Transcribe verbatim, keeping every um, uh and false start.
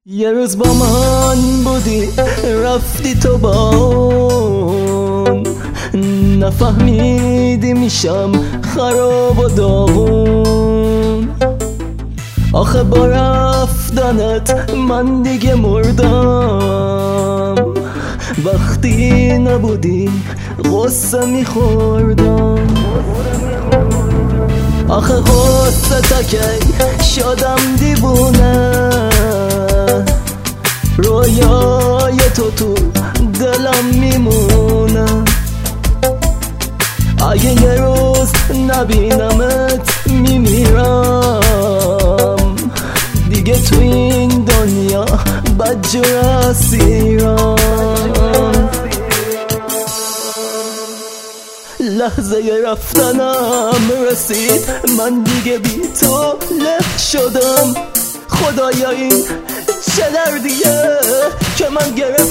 یه روز با من بودی رفتی تو بام، نفهمیدی میشم خراب و داغون. آخه با رفتنت من دیگه مردم، وقتی نبودی غصه میخوردم. آخه غصه تکی شدم دیوونه، رویای تو تو دلم میمونه. اگه یه روز نبینمت میمیرم، دیگه تو این دنیا بدجور اسیرم. لحظه رفتنم رسید، من دیگه بی تو له شدم. خدایا این چه دردیه که من گرفتم